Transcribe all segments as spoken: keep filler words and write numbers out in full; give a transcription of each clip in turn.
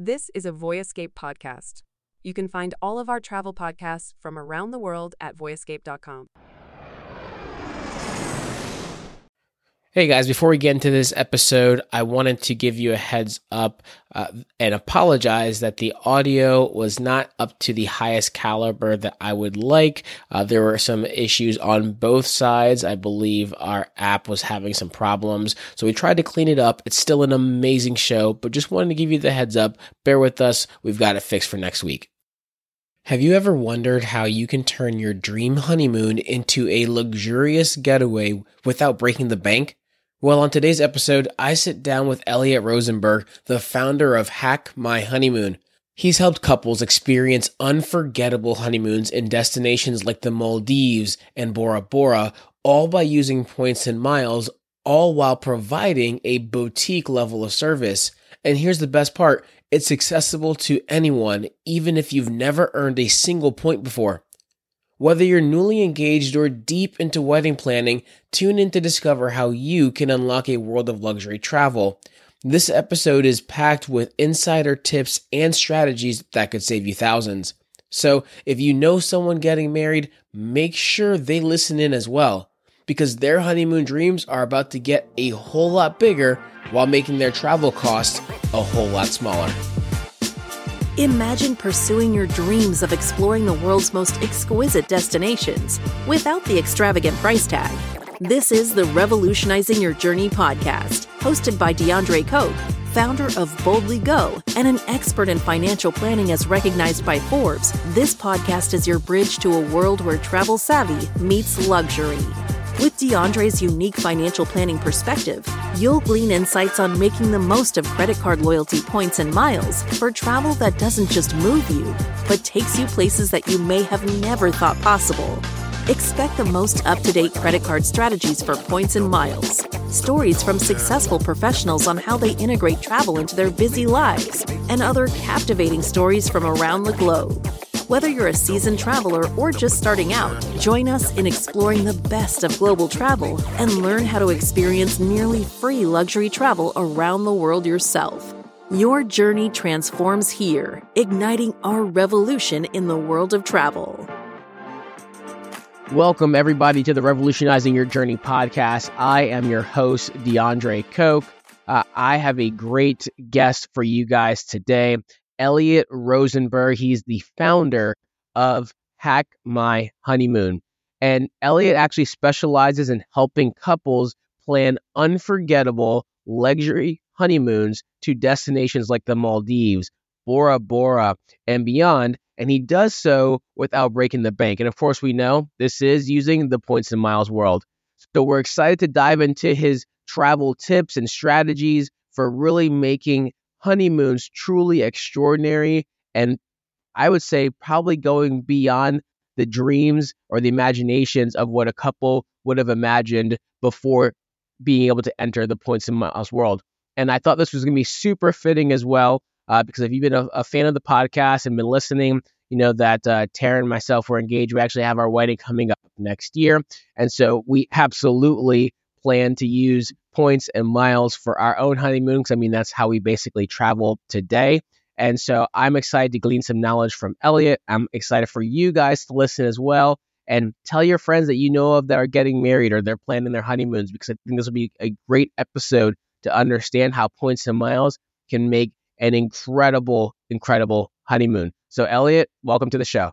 This is a Voyescape podcast. You can find all of our travel podcasts from around the world at voyescape dot com. Hey guys, before we get into this episode, I wanted to give you a heads up uh, and apologize that the audio was not up to the highest caliber that I would like. Uh, there were some issues on both sides. I believe our app was having some problems, so we tried to clean it up. It's still an amazing show, but just wanted to give you the heads up. Bear with us. We've got it fixed for next week. Have you ever wondered how you can turn your dream honeymoon into a luxurious getaway without breaking the bank? Well, on today's episode, I sit down with Elliot Rosenberg, the founder of Hack My Honeymoon. He's helped couples experience unforgettable honeymoons in destinations like the Maldives and Bora Bora, all by using points and miles, all while providing a boutique level of service. And here's the best part, it's accessible to anyone, even if you've never earned a single point before. Whether you're newly engaged or deep into wedding planning, tune in to discover how you can unlock a world of luxury travel. This episode is packed with insider tips and strategies that could save you thousands. So if you know someone getting married, make sure they listen in as well, because their honeymoon dreams are about to get a whole lot bigger while making their travel costs a whole lot smaller. Imagine pursuing your dreams of exploring the world's most exquisite destinations without the extravagant price tag. This is the Revolutionizing Your Journey podcast, hosted by DeAndre Koch, founder of Boldly Go and an expert in financial planning as recognized by Forbes. This podcast is your bridge to a world where travel savvy meets luxury. With DeAndre's unique financial planning perspective, you'll glean insights on making the most of credit card loyalty points and miles for travel that doesn't just move you, but takes you places that you may have never thought possible. Expect the most up-to-date credit card strategies for points and miles, stories from successful professionals on how they integrate travel into their busy lives, and other captivating stories from around the globe. Whether you're a seasoned traveler or just starting out, join us in exploring the best of global travel and learn how to experience nearly free luxury travel around the world yourself. Your journey transforms here, igniting our revolution in the world of travel. Welcome, everybody, to the Revolutionizing Your Journey podcast. I am your host, DeAndre Koch. Uh, I have a great guest for you guys today. Elliot Rosenberg. He's the founder of Hack My Honeymoon. And Elliot actually specializes in helping couples plan unforgettable luxury honeymoons to destinations like the Maldives, Bora Bora, and beyond. And he does so without breaking the bank. And of course, we know this is using the points and miles world. So we're excited to dive into his travel tips and strategies for really making honeymoons truly extraordinary, and I would say probably going beyond the dreams or the imaginations of what a couple would have imagined before being able to enter the points and miles world. And I thought this was going to be super fitting as well, uh, because if you've been a, a fan of the podcast and been listening, you know that uh, Tara and myself were engaged. We actually have our wedding coming up next year, and so we absolutely plan to use points and miles for our own honeymoon, because I mean, that's how we basically travel today. And so I'm excited to glean some knowledge from Elliot. I'm excited for you guys to listen as well, and tell your friends that you know of that are getting married or they're planning their honeymoons, because I think this will be a great episode to understand how points and miles can make an incredible, incredible honeymoon. So Elliot, welcome to the show.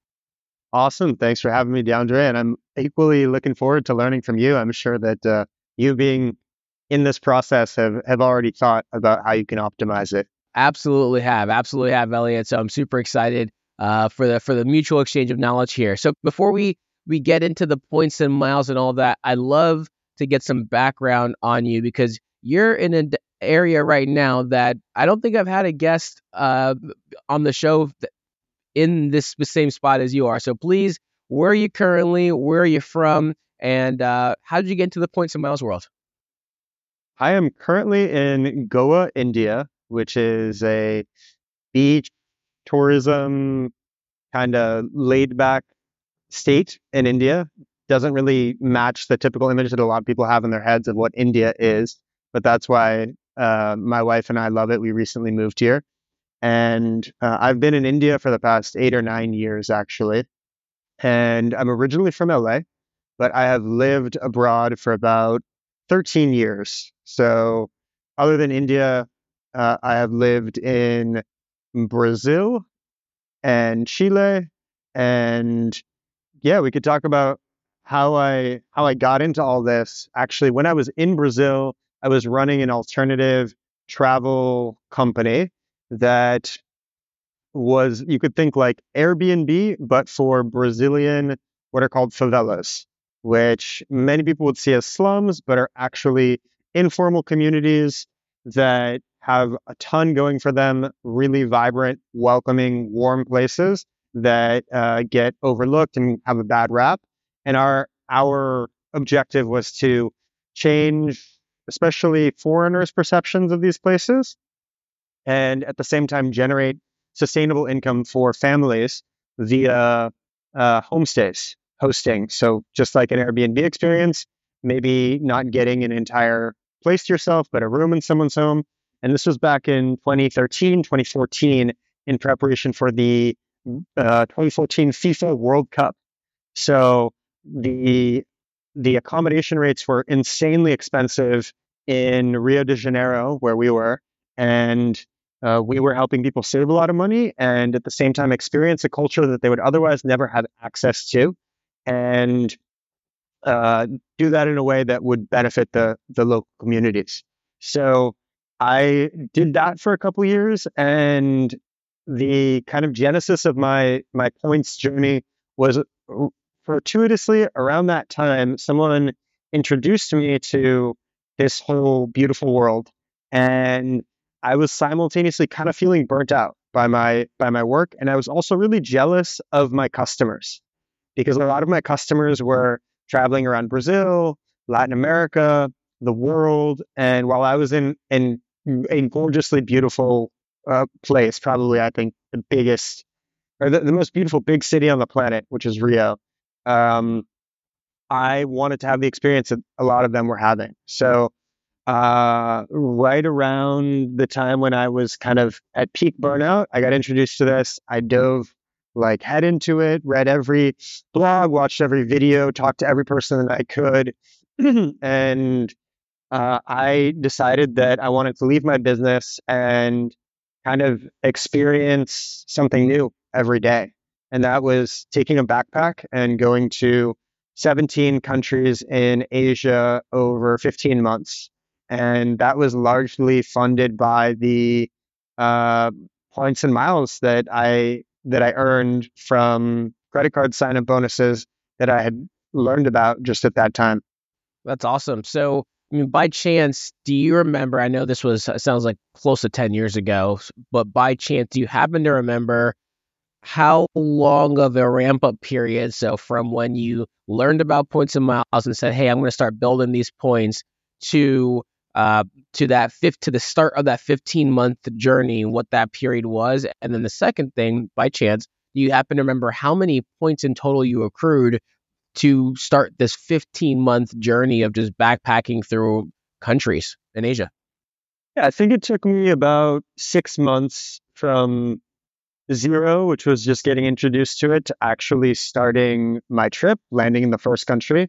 Awesome. Thanks for having me, DeAndre. And I'm equally looking forward to learning from you. I'm sure that uh, you being in this process have, have already thought about how you can optimize it. Absolutely have. Absolutely have, Elliot. So I'm super excited uh, for the for the mutual exchange of knowledge here. So before we, we get into the points and miles and all that, I'd love to get some background on you, because you're in an area right now that I don't think I've had a guest uh, on the show th- in this same spot as you are. So please, where are you currently? Where are you from? And uh, how did you get into the points and miles world? I am currently in Goa, India, which is a beach tourism kind of laid back state in India. Doesn't really match the typical image that a lot of people have in their heads of what India is, but that's why uh, my wife and I love it. We recently moved here. And uh, I've been in India for the past eight or nine years, actually. And I'm originally from L A, but I have lived abroad for about thirteen years. So other than India, uh, I have lived in Brazil and Chile. And yeah, we could talk about how I how I got into all this. Actually, when I was in Brazil, I was running an alternative travel company that was, you could think like Airbnb, but for Brazilian, what are called favelas, which many people would see as slums, but are actually informal communities that have a ton going for them, really vibrant, welcoming, warm places that uh, get overlooked and have a bad rap. And our our objective was to change, especially foreigners' perceptions of these places, and at the same time generate sustainable income for families via uh, homestays, hosting. So just like an Airbnb experience, maybe not getting an entire place to yourself, but a room in someone's home. And this was back in twenty thirteen, twenty fourteen, in preparation for the uh, twenty fourteen FIFA World Cup. So the the accommodation rates were insanely expensive in Rio de Janeiro, where we were, and uh, we were helping people save a lot of money and at the same time experience a culture that they would otherwise never have access to, and uh, do that in a way that would benefit the the local communities. So I did that for a couple years, and the kind of genesis of my my points journey was fortuitously around that time, someone introduced me to this whole beautiful world, and I was simultaneously kind of feeling burnt out by my by my work, and I was also really jealous of my customers because a lot of my customers were traveling around Brazil, Latin America, the world, and while I was in in a gorgeously beautiful uh, place, probably I think the biggest or the, the most beautiful big city on the planet, which is Rio. Um, I wanted to have the experience that a lot of them were having. So, uh, right around the time when I was kind of at peak burnout, I got introduced to this. I dove like head into it, read every blog, watched every video, talked to every person that I could. and uh, I decided that I wanted to leave my business and kind of experience something new every day. And that was taking a backpack and going to seventeen countries in Asia over fifteen months. And that was largely funded by the uh, points and miles that I that I earned from credit card sign-up bonuses that I had learned about just at that time. That's awesome. So, I mean, by chance, do you remember, I know this was, it sounds like close to ten years ago, but by chance, do you happen to remember how long of a ramp up period? So from when you learned about points and miles and said, hey, I'm going to start building these points to uh, to that fifth, to the start of that fifteen month journey, what that period was. And then the second thing, by chance, do you happen to remember how many points in total you accrued to start this fifteen month journey of just backpacking through countries in Asia? Yeah, I think it took me about six months from zero, which was just getting introduced to it, to actually starting my trip, landing in the first country.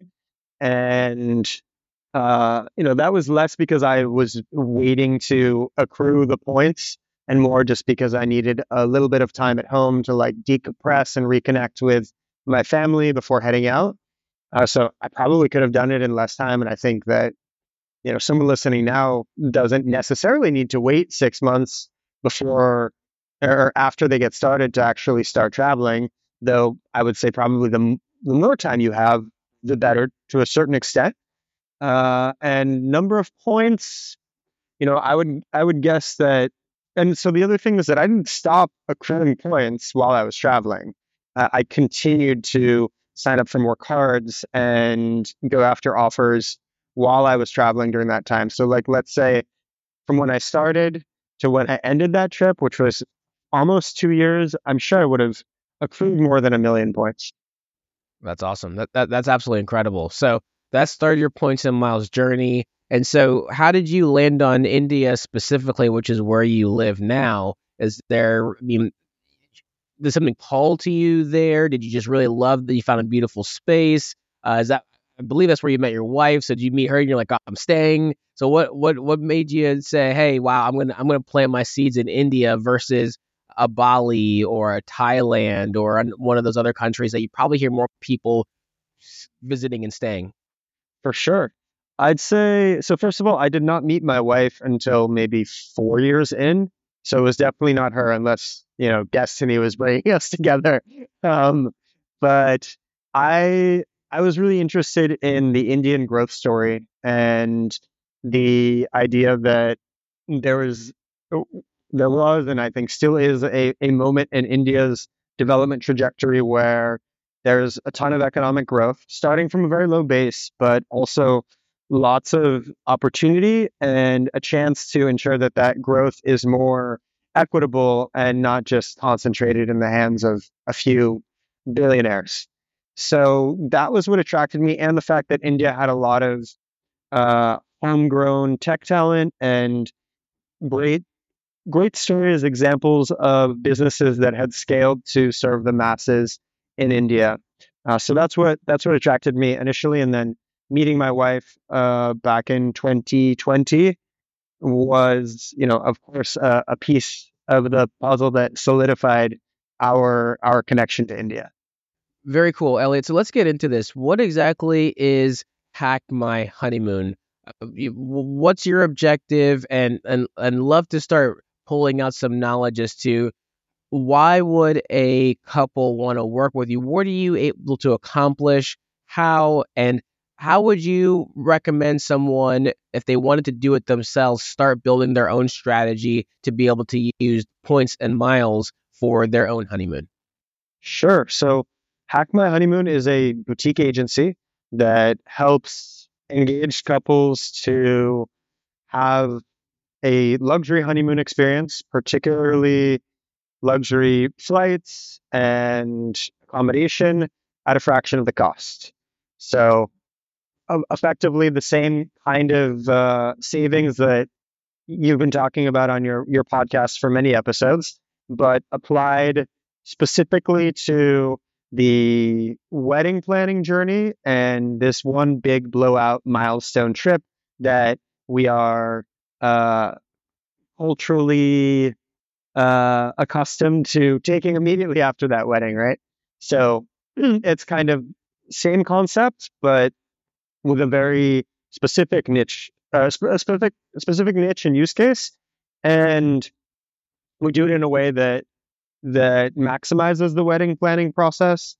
And, uh, you know, that was less because I was waiting to accrue the points and more just because I needed a little bit of time at home to like decompress and reconnect with my family before heading out. Uh, so I probably could have done it in less time. And I think that, you know, someone listening now doesn't necessarily need to wait six months before or after they get started to actually start traveling, though I would say probably the, the more time you have, the better to a certain extent. Uh, and number of points, you know, I would I would guess that. And so the other thing is that I didn't stop accruing points while I was traveling. Uh, I continued to sign up for more cards and go after offers while I was traveling during that time. So like, let's say from when I started to when I ended that trip, which was almost two years, I'm sure I would have accrued more than a million points. That's awesome. That, that That's absolutely incredible. So that started your points and miles journey. And so how did you land on India specifically, which is where you live now? Is there, I mean, did something call to you there? Did you just really love that you found a beautiful space? Uh, is that, I believe that's where you met your wife. So did you meet her and you're like, oh, I'm staying? So what, what, what made you say, hey, wow, I'm going to, I'm going to plant my seeds in India versus a Bali or a Thailand or one of those other countries that you probably hear more people visiting and staying? For sure. I'd say, so first of all, I did not meet my wife until maybe four years in. So it was definitely not her unless, you know, destiny was bringing us together. Um, but I, I was really interested in the Indian growth story and the idea that there was, there was, and I think still is a, a moment in India's development trajectory where there's a ton of economic growth, starting from a very low base, but also lots of opportunity and a chance to ensure that that growth is more equitable and not just concentrated in the hands of a few billionaires. So that was what attracted me, and the fact that India had a lot of uh, homegrown tech talent and great great stories, examples of businesses that had scaled to serve the masses in India. Uh, so that's what that's what attracted me initially, and then meeting my wife uh, back in twenty twenty was, you know, of course, uh, a piece of the puzzle that solidified our our connection to India. Very cool, Elliot. So let's get into this. What exactly is Hack My Honeymoon? Uh, you- What's your objective? And and and love to start pulling out some knowledge as to why would a couple want to work with you? What are you able to accomplish? How and how would you recommend someone, if they wanted to do it themselves, start building their own strategy to be able to use points and miles for their own honeymoon? Sure. So Hack My Honeymoon is a boutique agency that helps engaged couples to have a luxury honeymoon experience, particularly luxury flights and accommodation at a fraction of the cost. So, uh, effectively, the same kind of uh, savings that you've been talking about on your, your podcast for many episodes, but applied specifically to the wedding planning journey and this one big blowout milestone trip that we are uh, culturally uh, accustomed to taking immediately after that wedding, right? So it's kind of same concept, but with a very specific niche, uh, sp- a specific specific niche and use case, and we do it in a way that that maximizes the wedding planning process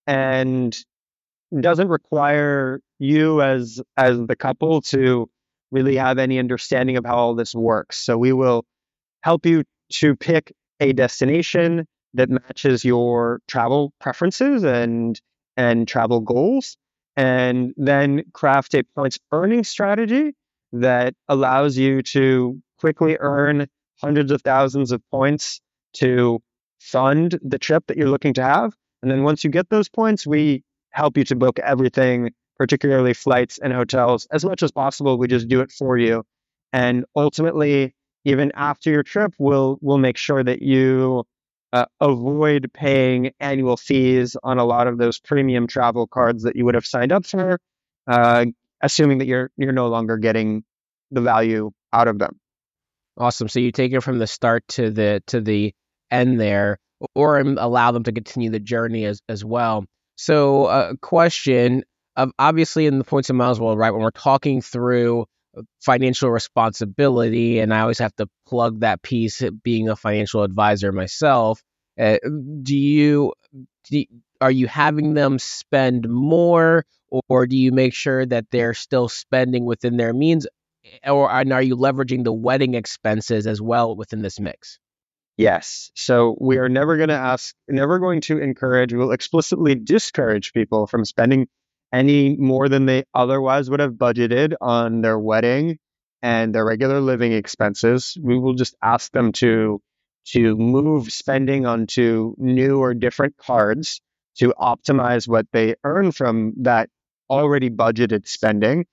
and doesn't require you as as the couple to really have any understanding of how all this works. So we will help you to pick a destination that matches your travel preferences and and travel goals, and then craft a points earning strategy that allows you to quickly earn hundreds of thousands of points to fund the trip that you're looking to have. And then once you get those points, we help you to book everything, particularly flights and hotels, as much as possible. We just do it for you. And ultimately, even after your trip, we'll we'll make sure that you uh, avoid paying annual fees on a lot of those premium travel cards that you would have signed up for, uh, assuming that you're you're no longer getting the value out of them. Awesome. So you take it from the start to the to the end there, or allow them to continue the journey as as well. So, a uh, question of obviously in the points and miles world, right? When we're talking through financial responsibility, and I always have to plug that piece, being a financial advisor myself. Uh, do you do you, are you having them spend more, or, or do you make sure that they're still spending within their means? Or and are you leveraging the wedding expenses as well within this mix? Yes. So we are never going to ask, never going to encourage, we'll explicitly discourage people from spending any more than they otherwise would have budgeted on their wedding and their regular living expenses. We will just ask them to to move spending onto new or different cards to optimize what they earn from that already budgeted spending.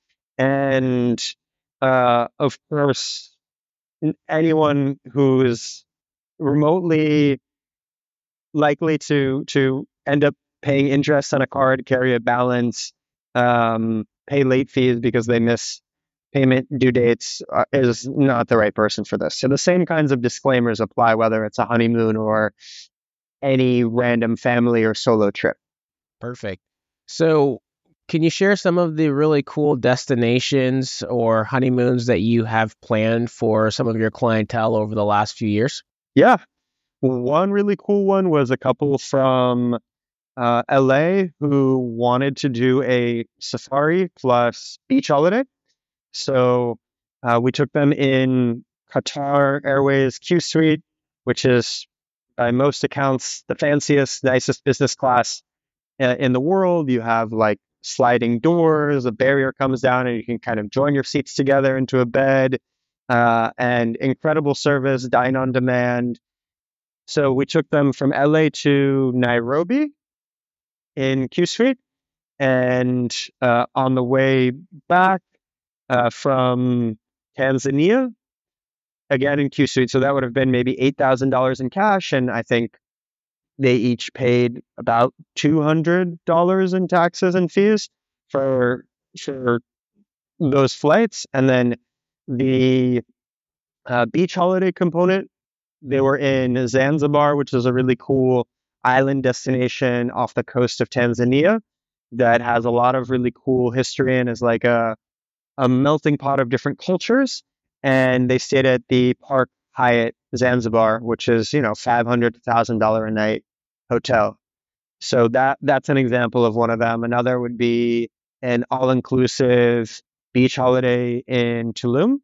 And uh, of course, anyone who is remotely likely to to end up paying interest on a card, carry a balance, um, pay late fees because they miss payment due dates uh, is not the right person for this. So the same kinds of disclaimers apply whether it's a honeymoon or any random family or solo trip. Perfect. So can you share some of the really cool destinations or honeymoons that you have planned for some of your clientele over the last few years? Yeah. One really cool one was a couple from uh, L A who wanted to do a safari plus beach holiday. So uh, we took them in Qatar Airways Q Suite, which is by most accounts the fanciest, nicest business class uh, in the world. You have like sliding doors, a barrier comes down, and you can kind of join your seats together into a bed, uh, and incredible service, dine on demand. So we took them from L A to Nairobi in Q Suite, and uh, on the way back, Uh, from Tanzania, again in Q Suite. So that would have been maybe eight thousand dollars in cash. And I think they each paid about two hundred dollars in taxes and fees for, for those flights. And then the uh, beach holiday component, they were in Zanzibar, which is a really cool island destination off the coast of Tanzania that has a lot of really cool history and is like a a melting pot of different cultures. And they stayed at the Park Hyatt Zanzibar, which is, you know, five hundred dollars, one thousand dollars a night hotel. So that that's an example of one of them. Another would be an all-inclusive beach holiday in Tulum.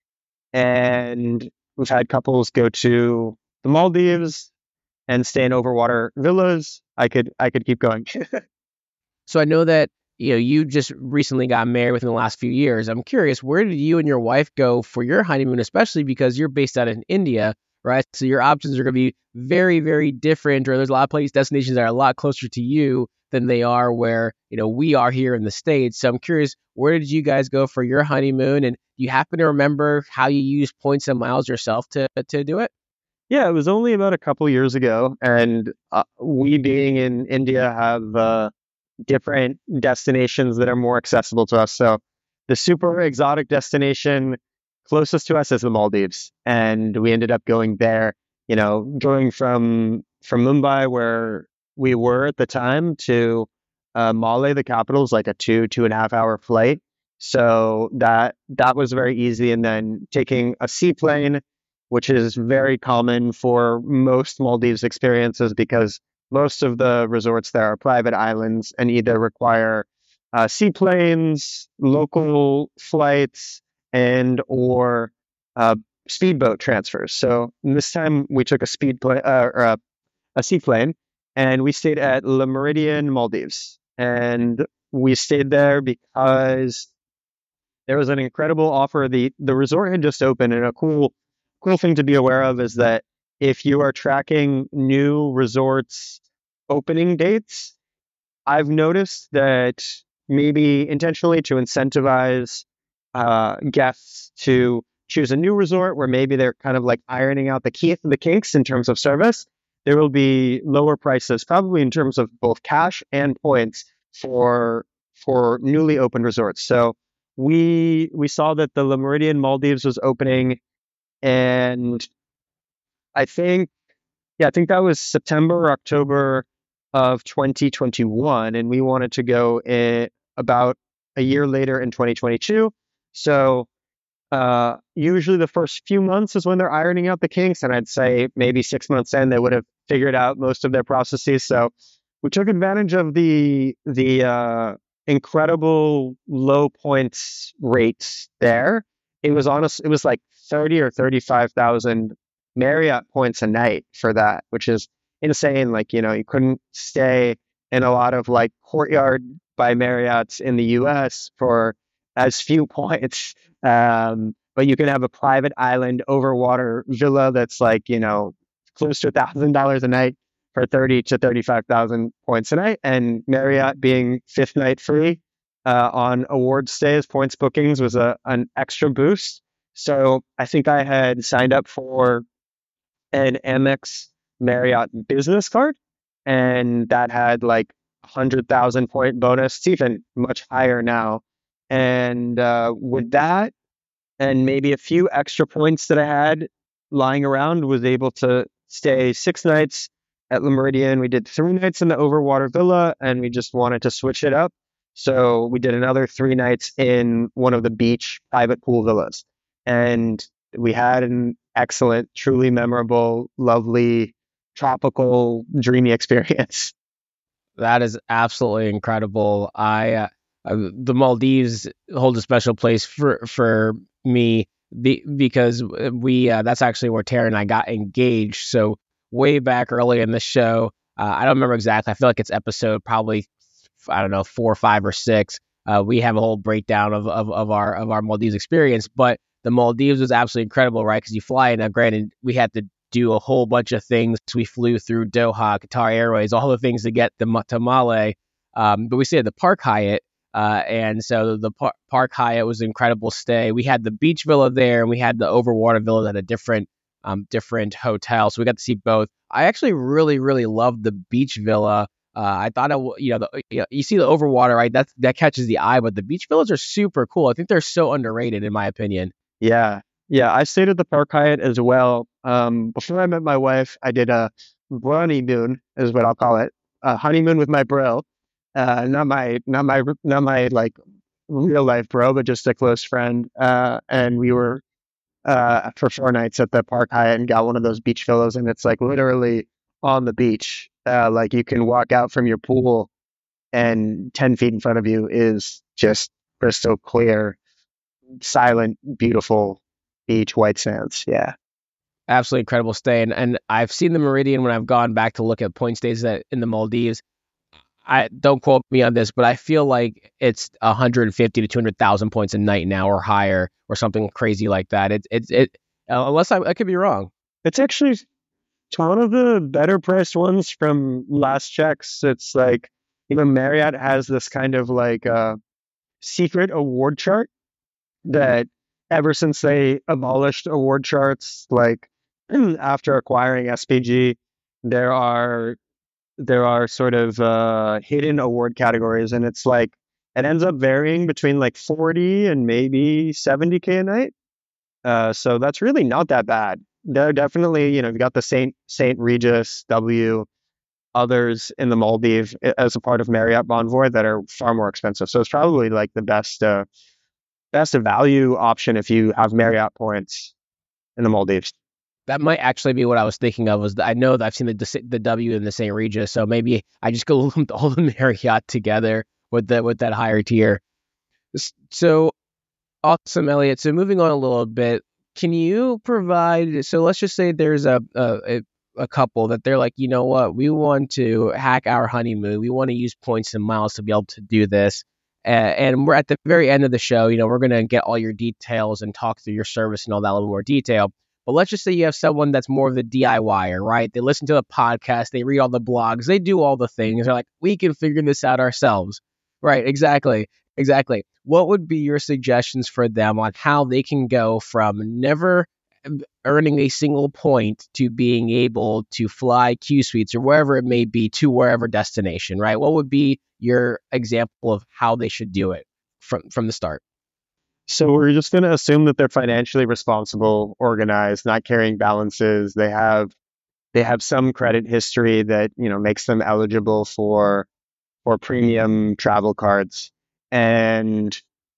And we've had couples go to the Maldives and stay in overwater villas. I could I could keep going. So I know that you know you just recently got married within the last few years. I'm curious, where did you and your wife go for your honeymoon, especially because you're based out in India, right? So your options are going to be very, very different, or there's a lot of place destinations that are a lot closer to you than they are where, you know, we are here in the States. So I'm curious, where did you guys go for your honeymoon? And do you happen to remember how you used points and miles yourself to to do it? Yeah, it was only about a couple years ago. And uh, we being in India have uh, different destinations that are more accessible to us. So the super exotic destination closest to us is the Maldives. And we ended up going there, you know, going from from Mumbai, where we were at the time, to uh, Male, the capital, is like a two, two and a half hour flight. So that that was very easy. And then taking a seaplane, which is very common for most Maldives experiences because most of the resorts there are private islands and either require uh, seaplanes, local flights, and or uh, speedboat transfers. So this time we took a speed plane uh, or a, a seaplane, and we stayed at Le Méridien Maldives. And we stayed there because there was an incredible offer. The the resort had just opened, and a cool cool thing to be aware of is that if you are tracking new resorts opening dates, I've noticed that maybe intentionally to incentivize uh, guests to choose a new resort where maybe they're kind of like ironing out the key the kinks in terms of service, there will be lower prices, probably in terms of both cash and points for for newly opened resorts. So we we saw that the Le Méridien Maldives was opening, and I think yeah, I think that was September or October of twenty twenty-one, and we wanted to go in about a year later in twenty twenty-two. So uh, usually the first few months is when they're ironing out the kinks, and I'd say maybe six months in they would have figured out most of their processes. So we took advantage of the the uh, incredible low points rates there. It was honest. It was like thirty or thirty-five thousand Marriott points a night for that, which is insane. Like, you know, you couldn't stay in a lot of like Courtyard by Marriott's in the U S for as few points. Um, but you can have a private island overwater villa that's like, you know, close to a thousand dollars a night for thirty to thirty-five thousand points a night. And Marriott being fifth night free uh, on award stays, points bookings was a an extra boost. So I think I had signed up for an Amex Marriott business card, and that had like a hundred thousand point bonus. It's even much higher now. And uh, with that, and maybe a few extra points that I had lying around, was able to stay six nights at Le Méridien. We did three nights in the Overwater Villa, and we just wanted to switch it up. So we did another three nights in one of the beach private pool villas. And we had an excellent, truly memorable, lovely, tropical, dreamy experience. That is absolutely incredible. I uh, uh, the Maldives hold a special place for for me be, because we uh, that's actually where Tara and I got engaged. So way back early in the show, uh, I don't remember exactly. I feel like it's episode probably I don't know four, five, or six. Uh, we have a whole breakdown of, of of our of our Maldives experience, but the Maldives was absolutely incredible, right? Because you fly in. Now, granted, we had to do a whole bunch of things. We flew through Doha, Qatar Airways, all the things to get the, to Male. Um, but we stayed at the Park Hyatt. Uh, and so the par- Park Hyatt was an incredible stay. We had the beach villa there, and we had the Overwater Villa at a different um, different hotel. So we got to see both. I actually really, really loved the beach villa. Uh, I thought, it, you know, the, you know, you see the Overwater, right? That that catches the eye, but the beach villas are super cool. I think they're so underrated, in my opinion. Yeah. Yeah. I stayed at the Park Hyatt as well. Um, before I met my wife, I did a honeymoon, is what I'll call it. A honeymoon with my bro. Uh, not my, not my, not my like real life bro, but just a close friend. Uh, and we were, uh, for four nights at the Park Hyatt and got one of those beach villas. And it's like literally on the beach. Uh, like you can walk out from your pool and ten feet in front of you is just crystal clear, silent, beautiful beach, white sands. Yeah. Absolutely incredible stay. And, and I've seen the Meridian when I've gone back to look at point stays that in the Maldives. I don't quote me on this, but I feel like it's one hundred fifty to two hundred thousand points a night now or higher or something crazy like that. It's it, it, uh, unless I, I could be wrong. It's actually one of the better priced ones from last checks. It's like, you know, Marriott has this kind of like uh, secret award chart that ever since they abolished award charts, like after acquiring S P G, there are there are sort of uh, hidden award categories, and it's like it ends up varying between like forty and maybe seventy K a night. Uh, so that's really not that bad. They're definitely, you know, you've got the Saint Saint Regis W, others in the Maldives as a part of Marriott Bonvoy that are far more expensive. So it's probably like the best uh, best value option if you have Marriott points in the Maldives. That might actually be what I was thinking of. Was that I know that I've seen the the W in the Saint Regis, so maybe I just go lump all the Marriott together with the with that higher tier. So awesome, Elliot. So moving on a little bit, can you provide? So let's just say there's a a, a couple that they're like, you know what, we want to hack our honeymoon. We want to use points and miles to be able to do this. Uh, and we're at the very end of the show. You know, we're going to get all your details and talk through your service and all that in a little more detail. But let's just say you have someone that's more of the DIYer, right? They listen to the podcast, they read all the blogs, they do all the things. They're like, we can figure this out ourselves. Right, exactly, exactly. What would be your suggestions for them on how they can go from never earning a single point to being able to fly Q Suites or wherever it may be to wherever destination, right? What would be your example of how they should do it from, from the start? So we're just going to assume that they're financially responsible, organized, not carrying balances. They have they have some credit history that, you know, makes them eligible for for premium travel cards. And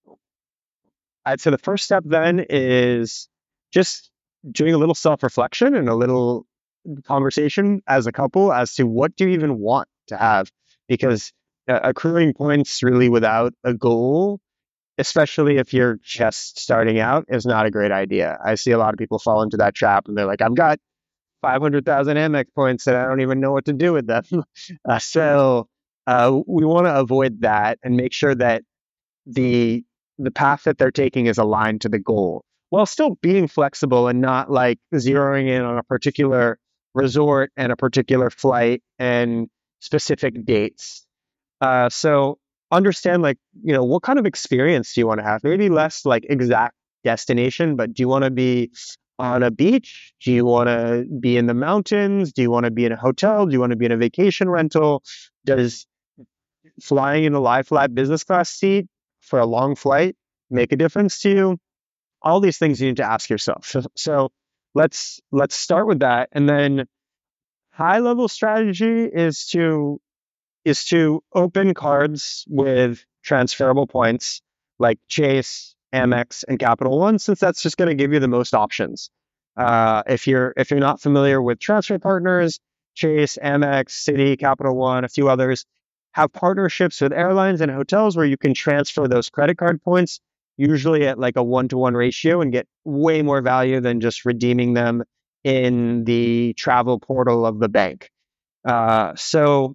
I'd say the first step then is just doing a little self-reflection and a little conversation as a couple as to what do you even want to have, because uh, accruing points really without a goal, especially if you're just starting out, is not a great idea. I see a lot of people fall into that trap and they're like, I've got five hundred thousand Amex points and I don't even know what to do with them. uh, so uh, we want to avoid that and make sure that the the path that they're taking is aligned to the goal, while still being flexible and not like zeroing in on a particular resort and a particular flight and specific dates. Uh, so understand, like, you know, what kind of experience do you want to have? Maybe less like exact destination, but do you want to be on a beach? Do you want to be in the mountains? Do you want to be in a hotel? Do you want to be in a vacation rental? Does flying in a lie flat business class seat for a long flight make a difference to you? All these things you need to ask yourself. So, so let's let's start with that, and then high level strategy is to is to open cards with transferable points like Chase, Amex, and Capital One, since that's just going to give you the most options. Uh, if you're if you're not familiar with transfer partners, Chase, Amex, Citi, Capital One, a few others have partnerships with airlines and hotels where you can transfer those credit card points, usually at like a one-to-one ratio, and get way more value than just redeeming them in the travel portal of the bank. Uh, so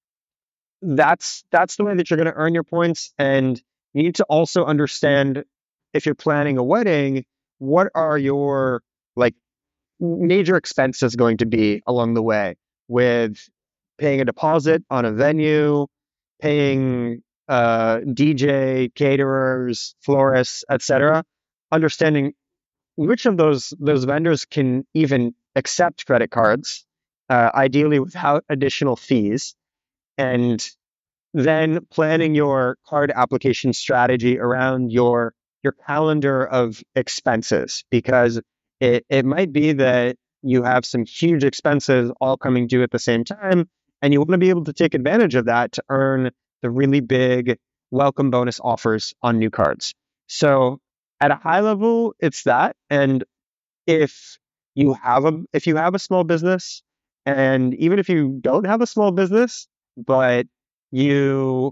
that's that's the way that you're going to earn your points. And you need to also understand, if you're planning a wedding, what are your like major expenses going to be along the way, with paying a deposit on a venue, paying uh, D J, caterers, florists, et cetera. Understanding which of those those vendors can even accept credit cards, uh, ideally without additional fees, and then planning your card application strategy around your your calendar of expenses, because it, it might be that you have some huge expenses all coming due at the same time, and you want to be able to take advantage of that to earn the really big welcome bonus offers on new cards. So at a high level, it's that. And if you have a if you have a small business, and even if you don't have a small business, but you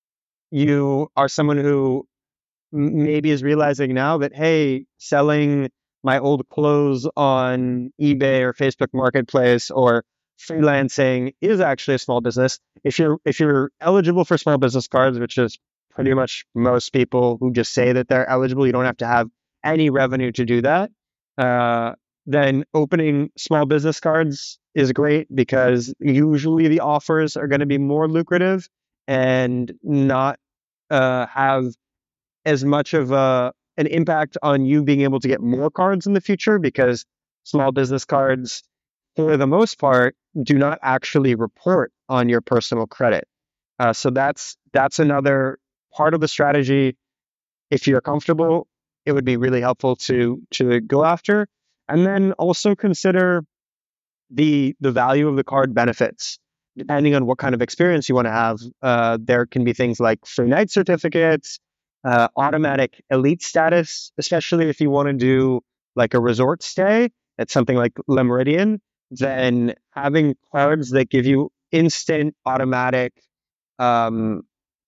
you are someone who maybe is realizing now that, hey, selling my old clothes on eBay or Facebook Marketplace or freelancing is actually a small business. If you're if you're eligible for small business cards, which is pretty much most people who just say that they're eligible, you don't have to have any revenue to do that. Uh, then opening small business cards is great, because usually the offers are going to be more lucrative and not uh, have as much of a an impact on you being able to get more cards in the future, because small business cards, for the most part, do not actually report on your personal credit. Uh, so that's that's another part of the strategy. If you're comfortable, it would be really helpful to to go after. And then also consider the the value of the card benefits. Depending on what kind of experience you want to have, uh, there can be things like free night certificates, uh, automatic elite status, especially if you want to do like a resort stay at something like Le Méridien. Then having cards that give you instant automatic um,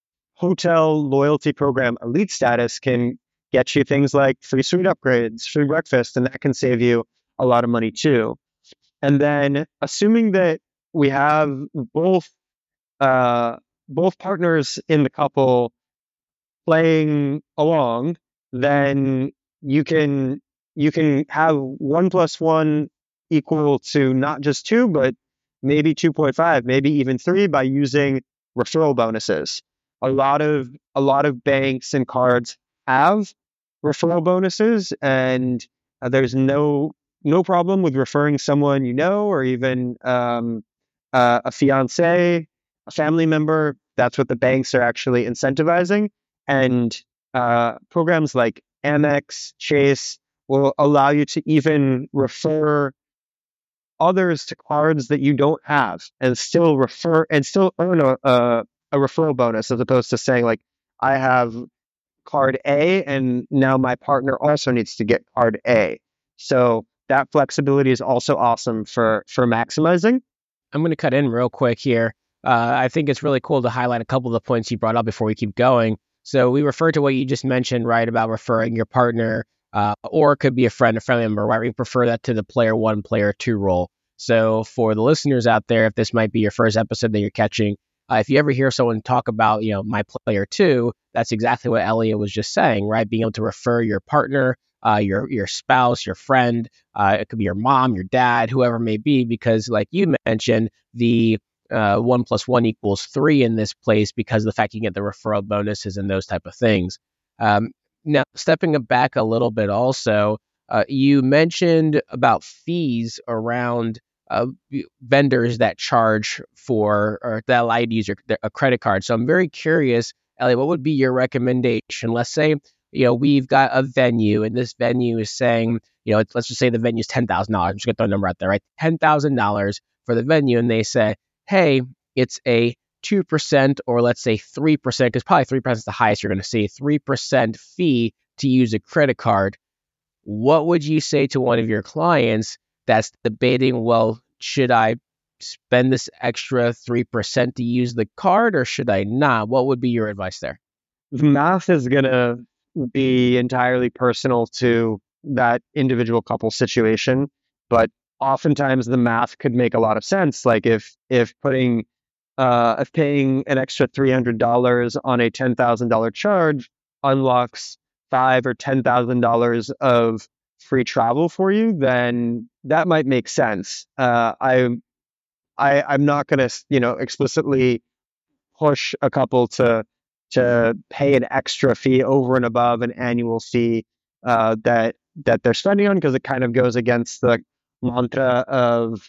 hotel loyalty program elite status can get you things like free suite upgrades, free breakfast, and that can save you a lot of money too. And then assuming that we have both uh, both partners in the couple playing along, then you can you can have one plus one equal to not just two, but maybe two point five, maybe even three, by using referral bonuses. A lot of a lot of banks and cards have referral bonuses, and uh, there's no no problem with referring someone you know, or even um, uh, a fiance, a family member. That's what the banks are actually incentivizing. And uh, programs like Amex, Chase will allow you to even refer others to cards that you don't have, and still refer and still earn a, a, a referral bonus, as opposed to saying like, I have card A and now my partner also needs to get card A. So that flexibility is also awesome for for maximizing. I'm going to cut in real quick here. Uh, I think it's really cool to highlight a couple of the points you brought up before we keep going. So we refer to what you just mentioned, right, about referring your partner, uh, or it could be a friend, a family member, right? We prefer that to the player one, player two role. So for the listeners out there, if this might be your first episode that you're catching, uh, if you ever hear someone talk about, you know, my player two, that's exactly what Elliot was just saying, right? Being able to refer your partner, uh, your your spouse, your friend, uh, it could be your mom, your dad, whoever it may be, because like you mentioned, the uh, one plus one equals three in this place because of the fact you get the referral bonuses and those type of things. Um, now, stepping back a little bit also, Uh, you mentioned about fees around uh, vendors that charge for or that allow you to use your, a credit card. So I'm very curious, Elliot, what would be your recommendation? Let's say, you know, we've got a venue and this venue is saying, you know, let's just say the venue is ten thousand dollars. I'm just going to throw a number out there, right? ten thousand dollars for the venue. And they say, hey, it's a two percent or let's say three percent, because probably three percent is the highest you're going to see, three percent fee to use a credit card. What would you say to one of your clients that's debating, well, should I spend this extra three percent to use the card or should I not? What would be your advice there? The math is going to be entirely personal to that individual couple situation, but oftentimes the math could make a lot of sense. Like if if putting uh, if paying an extra three hundred dollars on a ten thousand dollars charge unlocks five or ten thousand dollars of free travel for you, then that might make sense. Uh, I, I, I'm not going to, you know, explicitly push a couple to to pay an extra fee over and above an annual fee uh, that that they're spending on, because it kind of goes against the mantra of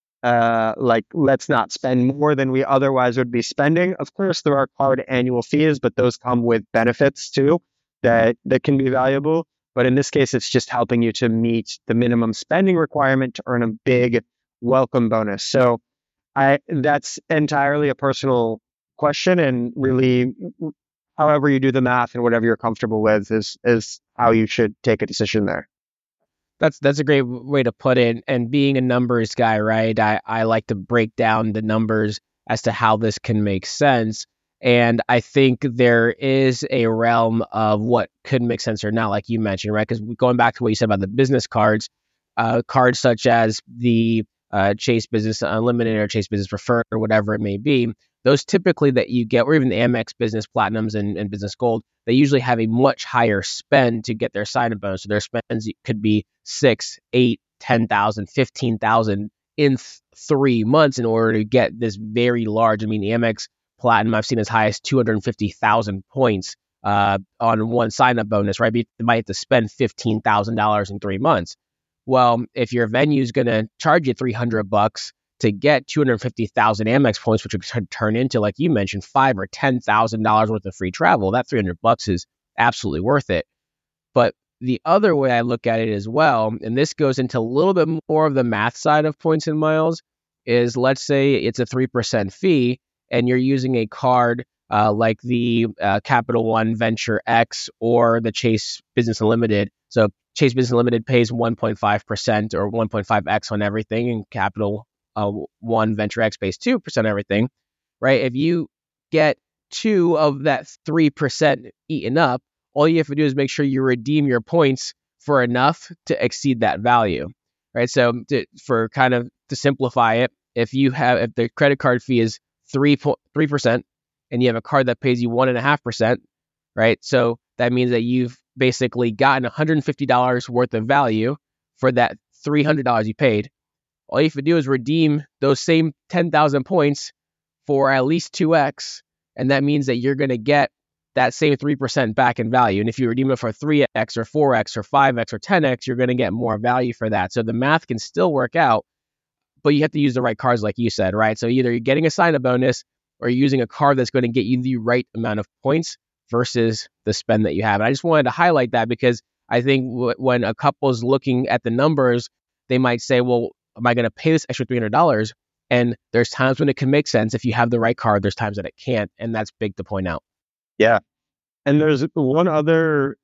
uh, like, let's not spend more than we otherwise would be spending. Of course, there are card annual fees, but those come with benefits too that that can be valuable. But in this case, it's just helping you to meet the minimum spending requirement to earn a big welcome bonus. So I that's entirely a personal question, and really, however you do the math and whatever you're comfortable with is is how you should take a decision there. That's that's a great way to put it. And being a numbers guy, right? I, I like to break down the numbers as to how this can make sense. And I think there is a realm of what could make sense or not, like you mentioned, right? Because going back to what you said about the business cards, uh, cards such as the uh, Chase Business Unlimited or Chase Business Preferred or whatever it may be, those typically that you get, or even the Amex Business Platinums and, and Business Gold, they usually have a much higher spend to get their sign-up bonus. So their spends could be six, eight, ten thousand, fifteen thousand in th- three months in order to get this very large. I mean, the Amex Platinum I've seen as high as two hundred fifty thousand points uh, on one sign-up bonus, right? You might have to spend fifteen thousand dollars in three months. Well, if your venue is going to charge you three hundred bucks to get two hundred fifty thousand Amex points, which would turn into, like you mentioned, five or ten thousand dollars worth of free travel, that three hundred bucks is absolutely worth it. But the other way I look at it as well, and this goes into a little bit more of the math side of points and miles, is let's say it's a three percent fee and you're using a card uh, like the uh, Capital One Venture X or the Chase Business Unlimited. So Chase Business Unlimited pays one point five percent or one point five x on everything, and Capital uh, One Venture X pays two percent on everything, right? If you get two of that three percent eaten up, all you have to do is make sure you redeem your points for enough to exceed that value, right? So to, for kind of to simplify it, if you have, if the credit card fee is three three percent and you have a card that pays you one and a half percent, right? So that means that you've basically gotten one hundred fifty dollars worth of value for that three hundred dollars you paid. All you have to do is redeem those same ten thousand points for at least two x, and that means that you're going to get that same three percent back in value. And if you redeem it for three x or four x or five x or ten x, you're going to get more value for that. So the math can still work out, but you have to use the right cards like you said, right? So either you're getting a sign-up bonus or you're using a card that's going to get you the right amount of points versus the spend that you have. And I just wanted to highlight that because I think w- when a couple is looking at the numbers, they might say, well, am I going to pay this extra three hundred dollars? And there's times when it can make sense if you have the right card. There's times that it can't. And that's big to point out. Yeah. And there's one other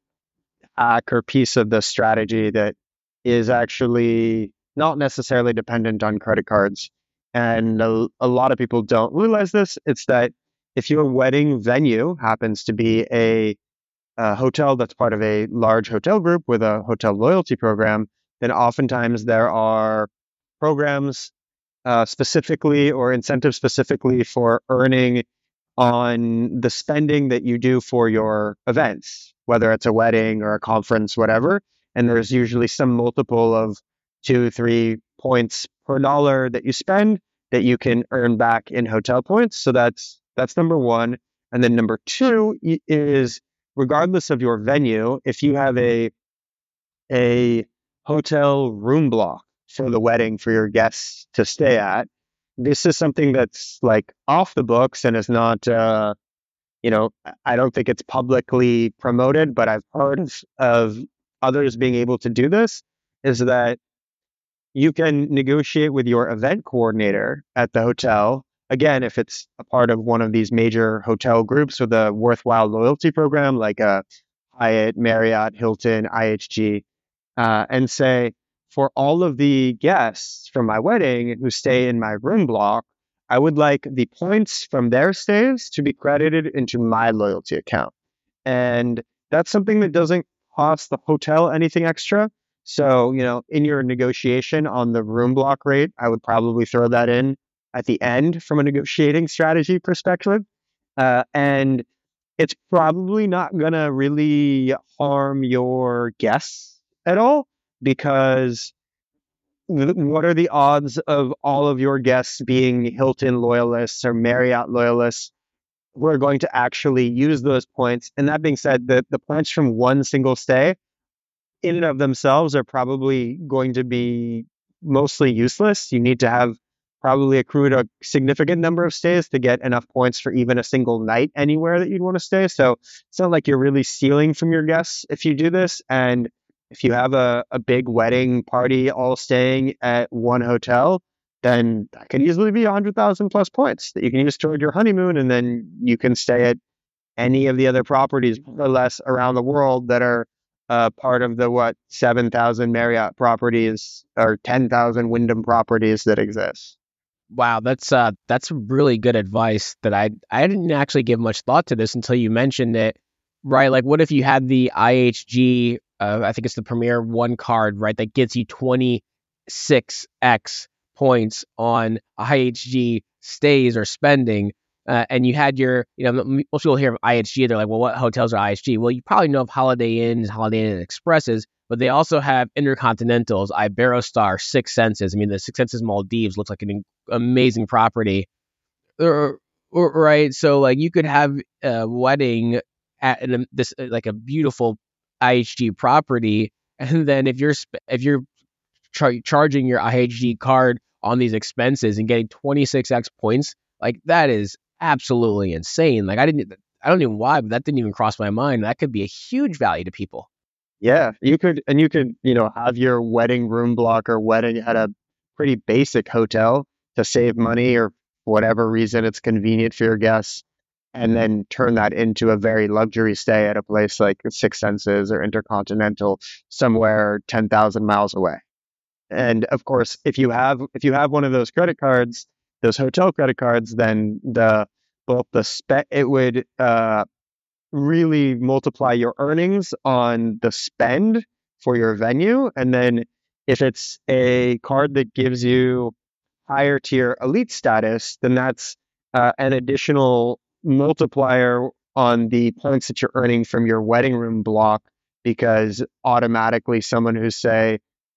hack or piece of the strategy that is actually not necessarily dependent on credit cards. And a, a lot of people don't realize this. It's that if your wedding venue happens to be a, a hotel that's part of a large hotel group with a hotel loyalty program, then oftentimes there are programs uh, specifically or incentives specifically for earning on the spending that you do for your events, whether it's a wedding or a conference, whatever. And there's usually some multiple of two, three points per dollar that you spend that you can earn back in hotel points. So that's that's number one. And then number two is, regardless of your venue, if you have a a hotel room block for the wedding for your guests to stay at. This is something that's like off the books and is not, uh, you know, I don't think it's publicly promoted, but I've heard of, of others being able to do this, is that you can negotiate with your event coordinator at the hotel. Again, if it's a part of one of these major hotel groups with a worthwhile loyalty program like a Hyatt, Marriott, Hilton, I H G, uh, and say, for all of the guests from my wedding who stay in my room block, I would like the points from their stays to be credited into my loyalty account. And that's something that doesn't cost the hotel anything extra. So, you know, in your negotiation on the room block rate, I would probably throw that in at the end from a negotiating strategy perspective. Uh, and it's probably not going to really harm your guests at all, because th- what are the odds of all of your guests being Hilton loyalists or Marriott loyalists who are going to actually use those points? And that being said, the, the points from one single stay in and of themselves are probably going to be mostly useless. You need to have probably accrued a significant number of stays to get enough points for even a single night anywhere that you'd want to stay. So it's not like you're really stealing from your guests if you do this. And if you have a, a big wedding party all staying at one hotel, then that could easily be one hundred thousand plus points that you can use toward your honeymoon. And then you can stay at any of the other properties, more or less, around the world that are uh, part of the, what, seven thousand Marriott properties or ten thousand Wyndham properties that exist. Wow, that's uh, that's really good advice that I I didn't actually give much thought to this until you mentioned it, right? Like, what if you had the I H G, uh, I think it's the Premier One card, right, that gets you twenty-six x points on I H G stays or spending, uh, and you had your, you know, most people hear of I H G, they're like, well, what hotels are I H G? Well, you probably know of Holiday Inns, Holiday Inn Expresses, but they also have Intercontinentals, Iberostar, Six Senses. I mean, the Six Senses Maldives looks like an amazing property, or, or, right? So, like, you could have a wedding at an, this like a beautiful I H G property, and then if you're sp- if you're char- charging your I H G card on these expenses and getting twenty-six x points, like, that is absolutely insane. Like, I didn't, I don't even know why, but that didn't even cross my mind. That could be a huge value to people. Yeah, you could, and you could, you know, have your wedding room block or wedding at a pretty basic hotel to save money or whatever reason it's convenient for your guests, and then turn that into a very luxury stay at a place like Six Senses or Intercontinental somewhere ten thousand miles away. And of course, if you have if you have one of those credit cards, those hotel credit cards, then the both the spec it would uh, really multiply your earnings on the spend for your venue. And then if it's a card that gives you higher tier elite status, then that's uh, an additional multiplier on the points that you're earning from your wedding room block, because automatically someone who's, say,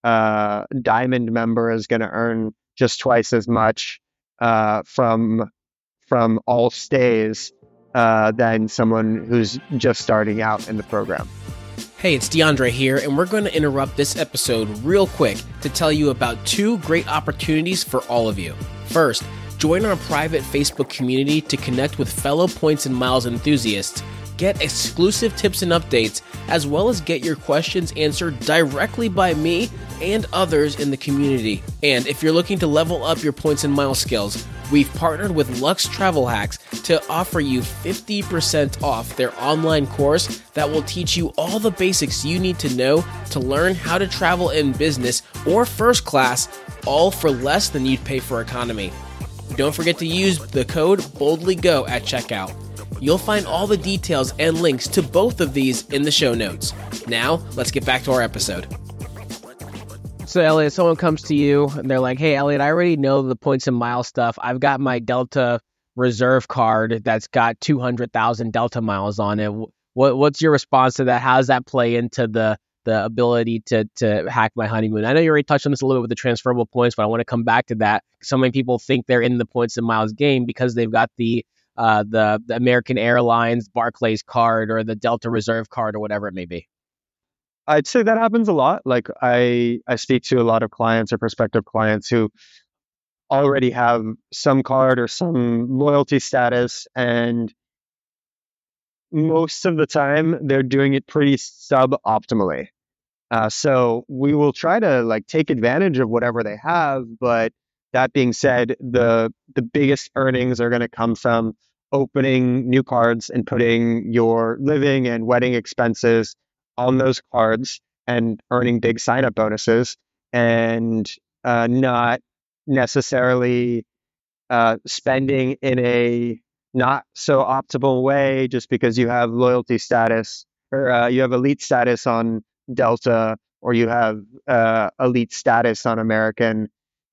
uh, diamond member is going to earn just twice as much uh, from from all stays uh, than someone who's just starting out in the program. Hey, it's DeAndre here, and we're going to interrupt this episode real quick to tell you about two great opportunities for all of you. First, join our private Facebook community to connect with fellow Points and Miles enthusiasts, get exclusive tips and updates, as well as get your questions answered directly by me and others in the community. And if you're looking to level up your Points and Miles skills, we've partnered with Lux Travel Hacks to offer you fifty percent off their online course that will teach you all the basics you need to know to learn how to travel in business or first class, all for less than you'd pay for economy. Don't forget to use the code BOLDLYGO at checkout. You'll find all the details and links to both of these in the show notes. Now, let's get back to our episode. So, Elliot, someone comes to you and they're like, hey, Elliot, I already know the Points and Miles stuff. I've got my Delta Reserve card that's got two hundred thousand Delta miles on it. What, what's your response to that? How does that play into the the ability to to hack my honeymoon? I know you already touched on this a little bit with the transferable points, but I want to come back to that. So many people think they're in the Points and Miles game because they've got the uh, the, the American Airlines Barclays card or the Delta Reserve card or whatever it may be. I'd say that happens a lot. Like I, I speak to a lot of clients or prospective clients who already have some card or some loyalty status, and most of the time they're doing it pretty suboptimally. Uh, so we will try to like take advantage of whatever they have, but that being said, the the biggest earnings are going to come from opening new cards and putting your living and wedding expenses on those cards and earning big sign-up bonuses, and uh, not necessarily uh, spending in a not so optimal way just because you have loyalty status or uh, you have elite status on Delta, or you have uh, elite status on American.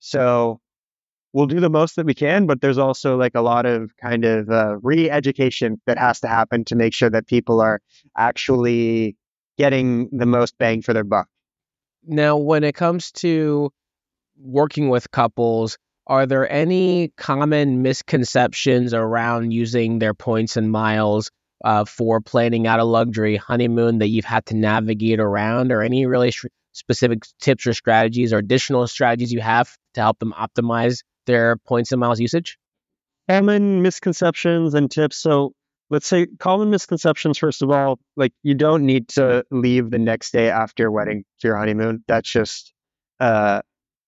So we'll do the most that we can, but there's also like a lot of kind of uh, re-education that has to happen to make sure that people are actually getting the most bang for their buck. Now, when it comes to working with couples, are there any common misconceptions around using their points and miles uh, for planning out a luxury honeymoon that you've had to navigate around, or any really sh- specific tips or strategies or additional strategies you have to help them optimize their points and miles usage? Common misconceptions and tips. So let's say common misconceptions, first of all, like you don't need to leave the next day after your wedding to your honeymoon. That's just uh,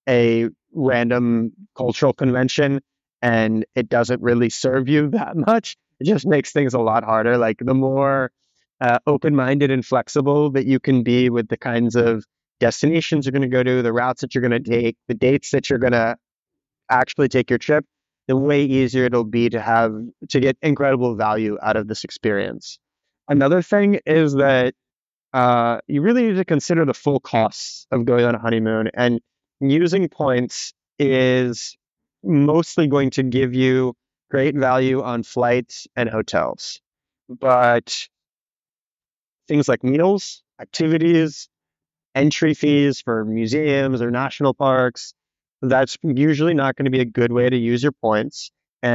a random cultural convention, and it doesn't really serve you that much. It just makes things a lot harder. Like the more uh, open-minded and flexible that you can be with the kinds of destinations you're going to go to, the routes that you're going to take, the dates that you're going to actually take your trip, the way easier it'll be to have to get incredible value out of this experience. Another thing is that uh, you really need to consider the full costs of going on a honeymoon, and using points is mostly going to give you great value on flights and hotels. But things like meals, activities, entry fees for museums or national parks, that's usually not going to be a good way to use your points.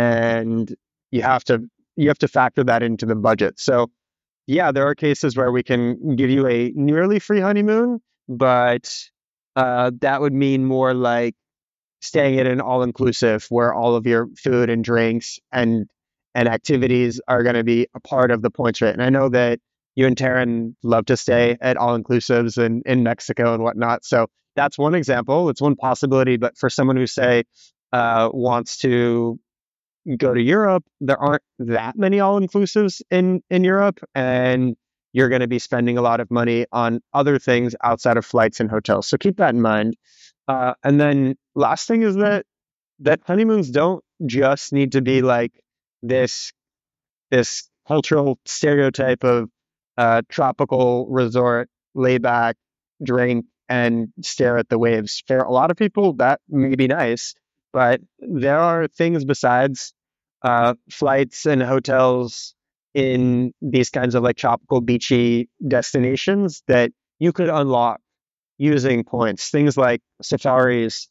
And you have to you have to factor that into the budget. So yeah, there are cases where we can give you a nearly free honeymoon, but uh, that would mean more like staying at an all-inclusive where all of your food and drinks and and activities are going to be a part of the points rate. And I know that you and Taryn love to stay at all-inclusives in, in Mexico and whatnot. So that's one example. It's one possibility. But for someone who, say, uh, wants to go to Europe, there aren't that many all-inclusives in, in Europe. And you're going to be spending a lot of money on other things outside of flights and hotels. So keep that in mind. Uh, and then last thing is that that honeymoons don't just need to be like this this cultural stereotype of uh, tropical resort, lay back, drink, and stare at the waves. For a lot of people, that may be nice, but there are things besides uh, flights and hotels in these kinds of like tropical beachy destinations that you could unlock using points. Things like safaris.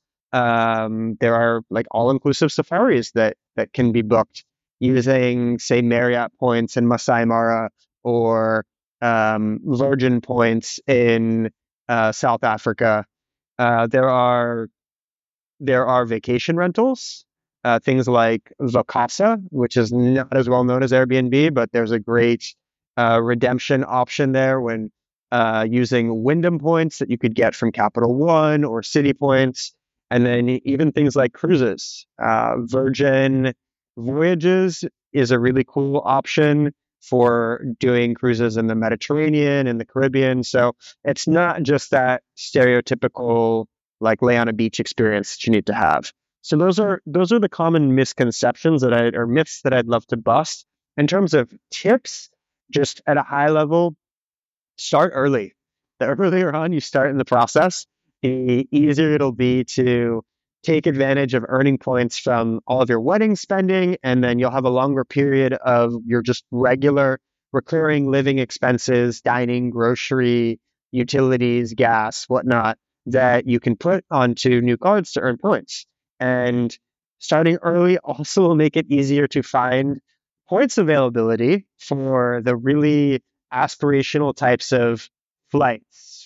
Um, there are like all-inclusive safaris that that can be booked using, say, Marriott points in Masai Mara, or um, Virgin points in uh, South Africa. Uh, there are there are vacation rentals, uh, things like Vacasa, which is not as well known as Airbnb, but there's a great uh, redemption option there when uh, using Wyndham points that you could get from Capital One or City points. And then even things like cruises. Uh, Virgin Voyages is a really cool option for doing cruises in the Mediterranean and the Caribbean. So it's not just that stereotypical like lay on a beach experience that you need to have. So those are those are the common misconceptions that I or myths that I'd love to bust. In terms of tips, just at a high level, start early. The earlier on you start in the process, the easier it'll be to take advantage of earning points from all of your wedding spending, and then you'll have a longer period of your just regular recurring living expenses, dining, grocery, utilities, gas, whatnot, that you can put onto new cards to earn points. And starting early also will make it easier to find points availability for the really aspirational types of flights,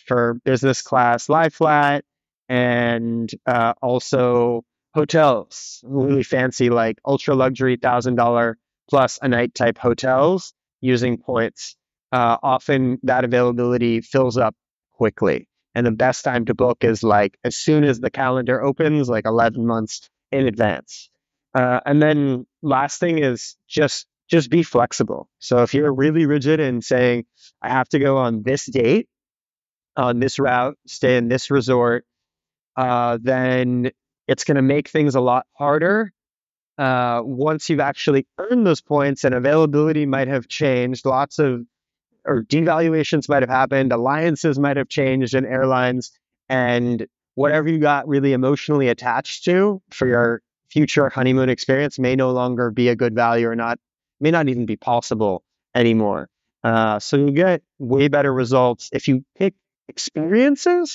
for business class lie flat, and uh, also hotels, really fancy, like ultra luxury one thousand dollars plus a night type hotels using points. Uh, often that availability fills up quickly. And the best time to book is like as soon as the calendar opens, like eleven months in advance. Uh, and then last thing is just just be flexible. So if you're really rigid in saying, I have to go on this date, on this route, stay in this resort, uh, then it's going to make things a lot harder. Uh, once you've actually earned those points, and availability might have changed, lots of or devaluations might have happened, alliances might have changed in airlines, and whatever you got really emotionally attached to for your future honeymoon experience may no longer be a good value, or not, may not even be possible anymore. Uh, so you get way better results if you pick experiences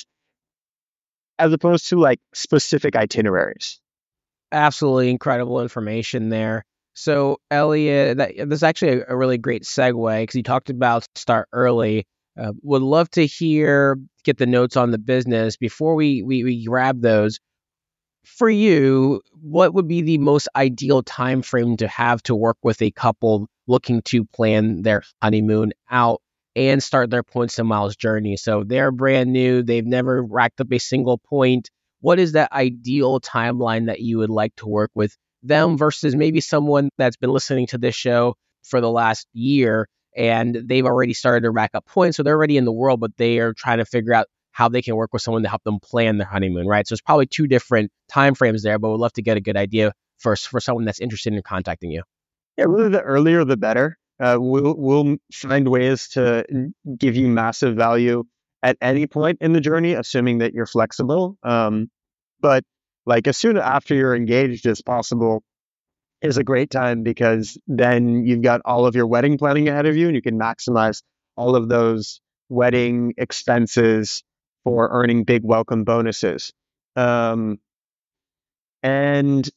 as opposed to like specific itineraries. Absolutely incredible information there. So, Elliot, that, that's actually a, a really great segue because you talked about start early. Uh, would love to hear, get the notes on the business. Before we, we, we grab those, for you, what would be the most ideal time frame to have to work with a couple looking to plan their honeymoon out and start their points and miles journey? So they're brand new, they've never racked up a single point. What is that ideal timeline that you would like to work with them versus maybe someone that's been listening to this show for the last year and they've already started to rack up points, so they're already in the world, but they are trying to figure out how they can work with someone to help them plan their honeymoon, right? So it's probably two different time frames there, but we'd love to get a good idea for, for someone that's interested in contacting you. Yeah, really the earlier the better. Uh, we'll, we'll find ways to give you massive value at any point in the journey, assuming that you're flexible. Um, but like as soon after you're engaged as possible is a great time, because then you've got all of your wedding planning ahead of you and you can maximize all of those wedding expenses for earning big welcome bonuses. Um, and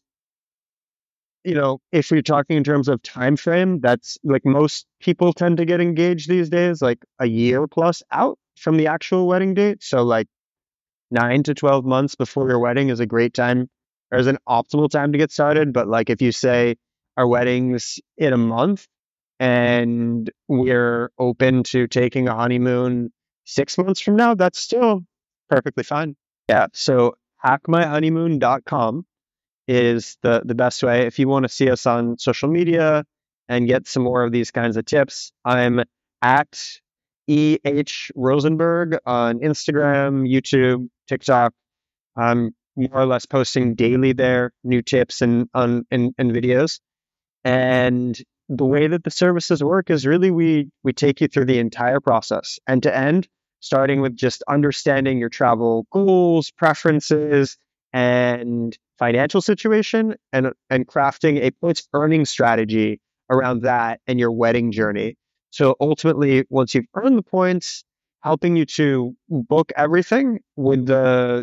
you know, if you're talking in terms of time frame, that's like most people tend to get engaged these days, like a year plus out from the actual wedding date. So like nine to twelve months before your wedding is a great time, or is an optimal time to get started. But like if you say our wedding's in a month and we're open to taking a honeymoon six months from now, that's still perfectly fine. Yeah. So hack my honeymoon dot com is the, the best way. If you want to see us on social media and get some more of these kinds of tips, I'm at E H Rosenberg on Instagram, YouTube, TikTok. I'm more or less posting daily there, new tips and, on, and, and videos. And the way that the services work is really we we take you through the entire process, end to end, starting with just understanding your travel goals, preferences, and financial situation, and, and crafting a points earning strategy around that and your wedding journey. So ultimately, once you've earned the points, helping you to book everything with the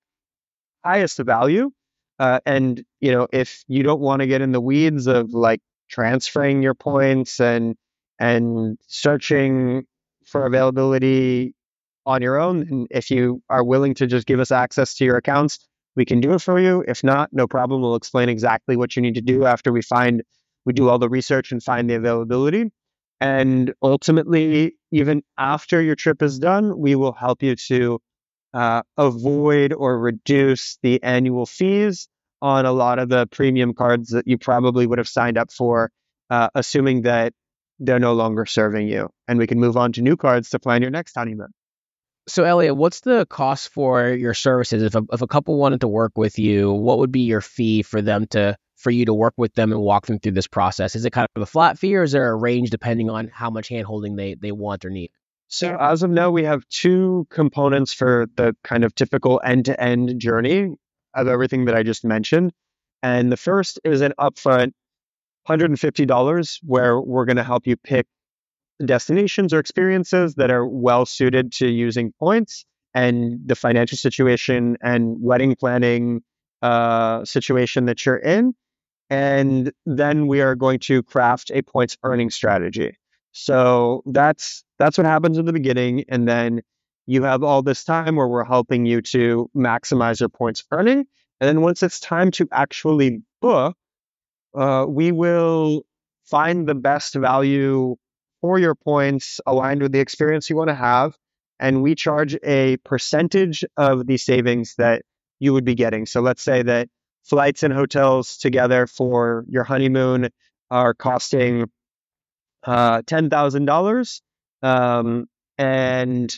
highest value. Uh, and, you know, if you don't want to get in the weeds of like transferring your points and and searching for availability on your own, and if you are willing to just give us access to your accounts, we can do it for you. If not, no problem. We'll explain exactly what you need to do after we find, we do all the research and find the availability. And ultimately, even after your trip is done, we will help you to uh, avoid or reduce the annual fees on a lot of the premium cards that you probably would have signed up for, uh, assuming that they're no longer serving you. And we can move on to new cards to plan your next honeymoon. So, Elliot, what's the cost for your services? If a, if a couple wanted to work with you, what would be your fee for them to for you to work with them and walk them through this process? Is it kind of a flat fee, or is there a range depending on how much handholding they they want or need? So as of now, we have two components for the kind of typical end-to-end journey of everything that I just mentioned. And the first is an upfront one hundred fifty dollars where we're going to help you pick destinations or experiences that are well suited to using points and the financial situation and wedding planning uh, situation that you're in. And then we are going to craft a points earning strategy. So that's that's what happens in the beginning. And then you have all this time where we're helping you to maximize your points earning. And then once it's time to actually book, uh, we will find the best value for your points aligned with the experience you want to have. And we charge a percentage of the savings that you would be getting. So let's say that flights and hotels together for your honeymoon are costing uh, ten thousand dollars. Um, and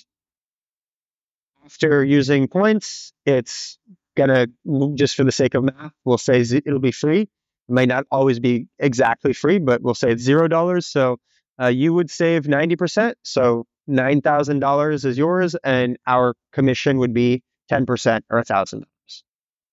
after using points, it's going to, just for the sake of math, we'll say it'll be free. It might not always be exactly free, but we'll say it's zero dollars. So uh, you would save ninety percent. So nine thousand dollars is yours, and our commission would be ten percent or one thousand dollars.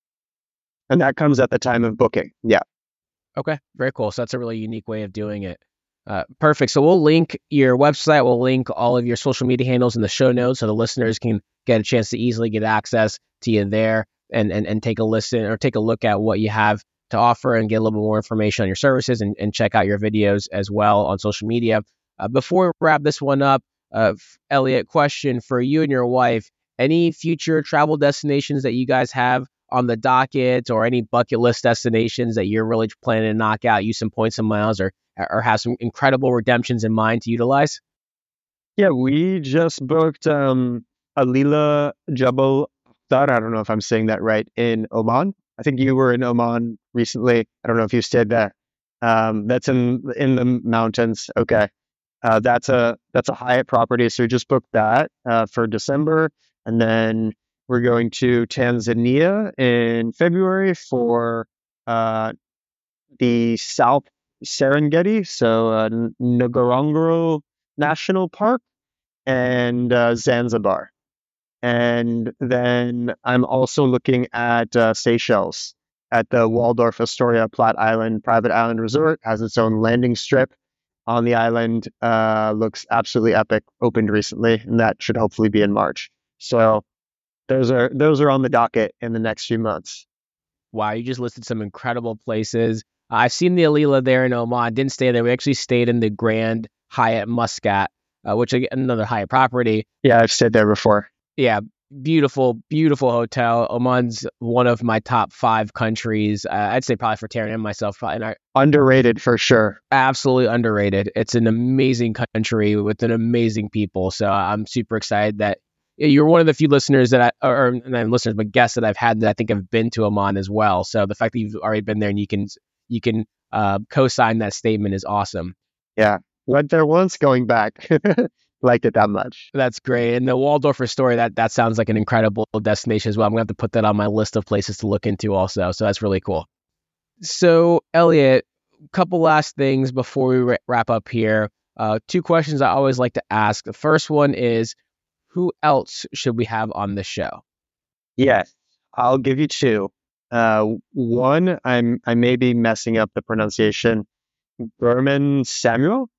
And that comes at the time of booking. Yeah. Okay, very cool. So that's a really unique way of doing it. Uh, perfect. So we'll link your website. We'll link all of your social media handles in the show notes so the listeners can get a chance to easily get access to you there and, and, and take a listen or take a look at what you have to offer and get a little bit more information on your services and, and check out your videos as well on social media. Uh, before we wrap this one up, uh, Elliot, question for you and your wife. Any future travel destinations that you guys have on the docket or any bucket list destinations that you're really planning to knock out, use some points and miles or or have some incredible redemptions in mind to utilize? Yeah, we just booked um, Alila Jabal Akhtar. I don't know if I'm saying that right, in Oman. I think you were in Oman recently. I don't know if you stayed there. Um, that's in in the mountains. Okay, uh, that's a that's a Hyatt property. So we just booked that uh, for December, and then we're going to Tanzania in February for uh, the South Serengeti, so uh, Ngorongoro National Park, and uh, Zanzibar. And then I'm also looking at uh, Seychelles at the Waldorf Astoria Platte Island Private Island Resort. Has its own landing strip on the island. Uh, looks absolutely epic. Opened recently, and that should hopefully be in March. So those are those are on the docket in the next few months. Wow, you just listed some incredible places. Uh, I've seen the Alila there in Oman. Didn't stay there. We actually stayed in the Grand Hyatt Muscat, uh, which is another Hyatt property. Yeah, I've stayed there before. Yeah, beautiful, beautiful hotel. Oman's one of my top five countries. Uh, I'd say probably for Taryn and myself. And I, Underrated for sure. Absolutely underrated. It's an amazing country with an amazing people. So I'm super excited that you're one of the few listeners that I, or not listeners, but guests that I've had that I think have been to Oman as well. So the fact that you've already been there and you can you can uh, co-sign that statement is awesome. Yeah, went there once, going back. Liked it that much. That's great. And the Waldorf Astoria, that that sounds like an incredible destination as well. I'm gonna have to put that on my list of places to look into also. So that's really cool. So Elliot, a couple last things before we ra- wrap up here. Uh, two questions I always like to ask. The first one is, who else should we have on the show? Yes, I'll give you two. Uh, one, I'm I may be messing up the pronunciation. Berman Samuel.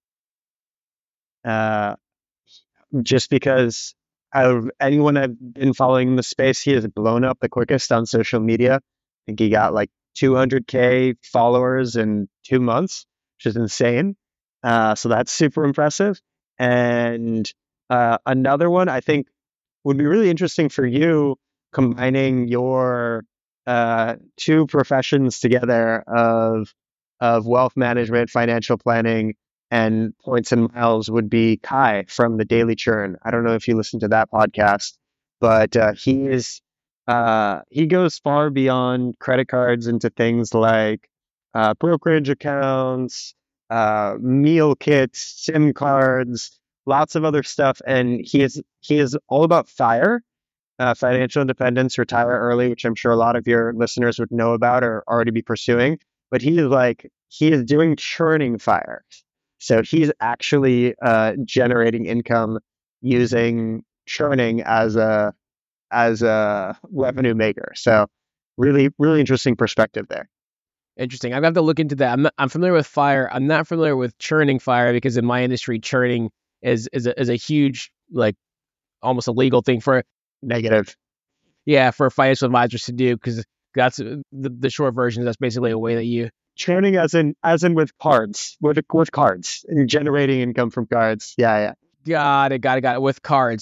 Uh, just because out of anyone I've been following in the space, he has blown up the quickest on social media. I think he got like two hundred K followers in two months, which is insane. Uh, so that's super impressive. And uh, another one I think would be really interesting for you, combining your uh, two professions together of of wealth management, financial planning, and points and miles, would be Kai from the Daily Churn. I don't know if you listen to that podcast, but uh, he is uh, he goes far beyond credit cards into things like uh, brokerage accounts, uh, meal kits, SIM cards, lots of other stuff, and he is he is all about FIRE. Uh, financial independence, retire early, which I'm sure a lot of your listeners would know about or already be pursuing. But he is like, he is doing churning FIRE. So he's actually uh, generating income using churning as a as a revenue maker. So really, really interesting perspective there. Interesting. I've got to look into that. I'm not, I'm familiar with FIRE. I'm not familiar with churning FIRE because in my industry, churning is is a, is a huge, like, almost a legal thing for Negative. Yeah, for financial advisors to do, because that's the, the short version. That's basically a way that you churning, as in as in with cards, with with cards, and generating income from cards. Yeah, yeah. Got it, got it, got it. With cards.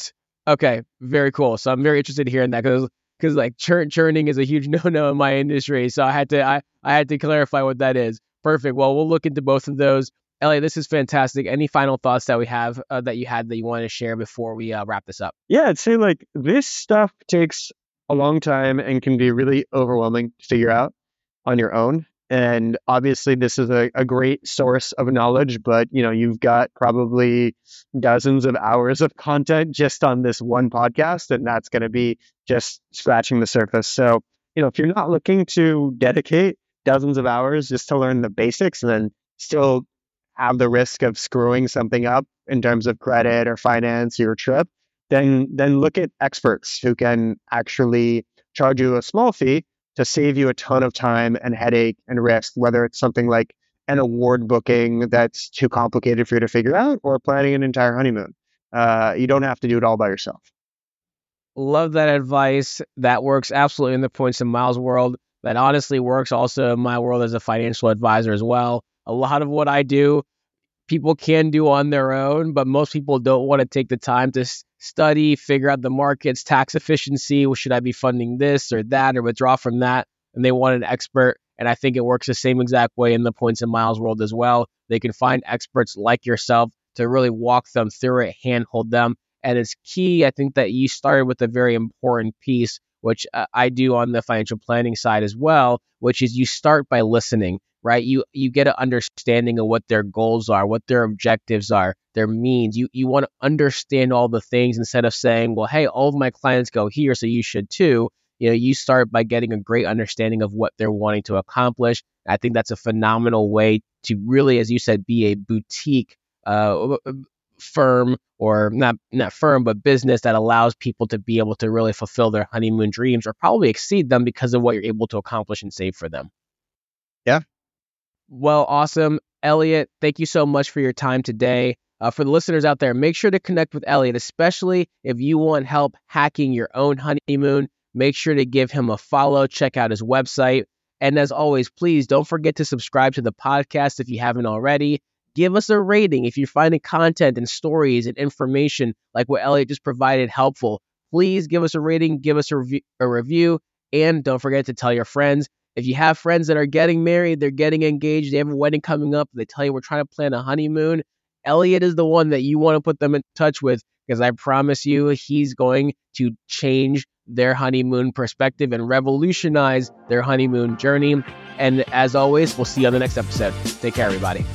Okay, very cool. So I'm very interested in hearing that because because like churn churning is a huge no-no in my industry. So I had to I, I had to clarify what that is. Perfect. Well, we'll look into both of those. Elliot, this is fantastic. Any final thoughts that we have uh, that you had that you want to share before we uh, wrap this up? Yeah, I'd say like this stuff takes a long time and can be really overwhelming to figure out on your own. And obviously this is a, a great source of knowledge, but you know, you've got probably dozens of hours of content just on this one podcast, and that's going to be just scratching the surface. So, you know, if you're not looking to dedicate dozens of hours just to learn the basics and then still have the risk of screwing something up in terms of credit or finance or trip, then then look at experts who can actually charge you a small fee to save you a ton of time and headache and risk, whether it's something like an award booking that's too complicated for you to figure out or planning an entire honeymoon. Uh, you don't have to do it all by yourself. Love that advice. That works absolutely in the Points and Miles world. That honestly works also in my world as a financial advisor as well. A lot of what I do, people can do on their own, but most people don't want to take the time to study, figure out the markets, tax efficiency. Well, should I be funding this or that or withdraw from that? And they want an expert. And I think it works the same exact way in the Points and Miles world as well. They can find experts like yourself to really walk them through it, handhold them. And it's key, I think, that you started with a very important piece, which uh, I do on the financial planning side as well, which is you start by listening, right? You you get an understanding of what their goals are, what their objectives are, their means. You you want to understand all the things instead of saying, well, hey, all of my clients go here, so you should too. You know, you start by getting a great understanding of what they're wanting to accomplish. I think that's a phenomenal way to really, as you said, be a boutique uh, firm, or not not firm, but business that allows people to be able to really fulfill their honeymoon dreams or probably exceed them because of what you're able to accomplish and save for them. Yeah. Well, awesome. Elliot, thank you so much for your time today. Uh, for the listeners out there, make sure to connect with Elliot, especially if you want help hacking your own honeymoon. Make sure to give him a follow, check out his website. And as always, please don't forget to subscribe to the podcast if you haven't already. Give us a rating if you're finding content and stories and information like what Elliot just provided helpful. Please give us a rating, give us a, rev- a review, and don't forget to tell your friends. If you have friends that are getting married, they're getting engaged, they have a wedding coming up, they tell you we're trying to plan a honeymoon, Elliot is the one that you want to put them in touch with, because I promise you he's going to change their honeymoon perspective and revolutionize their honeymoon journey. And as always, we'll see you on the next episode. Take care, everybody.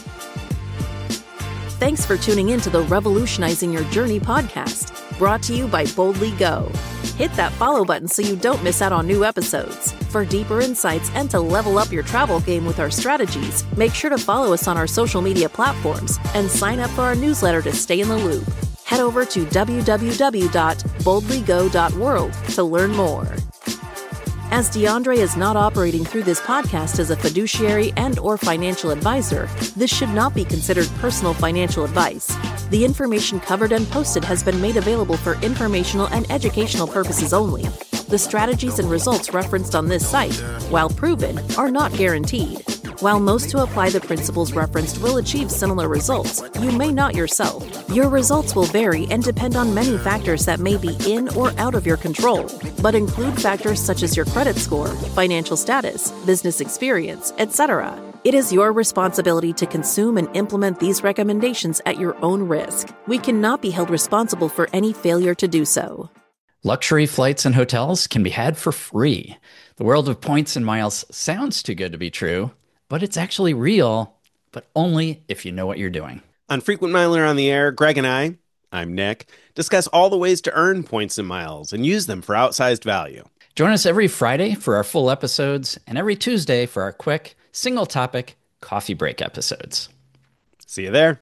Thanks for tuning in to the Revolutionizing Your Journey podcast, brought to you by Boldly Go. Hit that follow button so you don't miss out on new episodes. For deeper insights and to level up your travel game with our strategies, make sure to follow us on our social media platforms and sign up for our newsletter to stay in the loop. Head over to w w w dot boldly go dot world to learn more. As DeAndre is not operating through this podcast as a fiduciary and or financial advisor, this should not be considered personal financial advice. The information covered and posted has been made available for informational and educational purposes only. The strategies and results referenced on this site, while proven, are not guaranteed. While most who apply the principles referenced will achieve similar results, you may not yourself. Your results will vary and depend on many factors that may be in or out of your control, but include factors such as your credit score, financial status, business experience, et cetera. It is your responsibility to consume and implement these recommendations at your own risk. We cannot be held responsible for any failure to do so. Luxury flights and hotels can be had for free. The world of points and miles sounds too good to be true, but it's actually real, but only if you know what you're doing. On Frequent Miler on the Air, Greg and I, I'm Nick, discuss all the ways to earn points and miles and use them for outsized value. Join us every Friday for our full episodes and every Tuesday for our quick, single topic coffee break episodes. See you there.